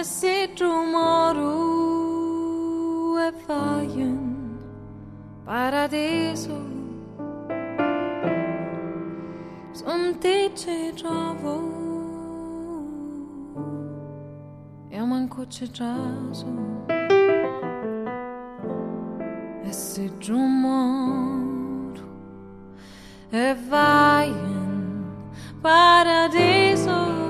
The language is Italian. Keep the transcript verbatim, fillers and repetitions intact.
se moro e vai in paradiso, son te ci trovo e manco ci caso. E se moro e vai in paradiso,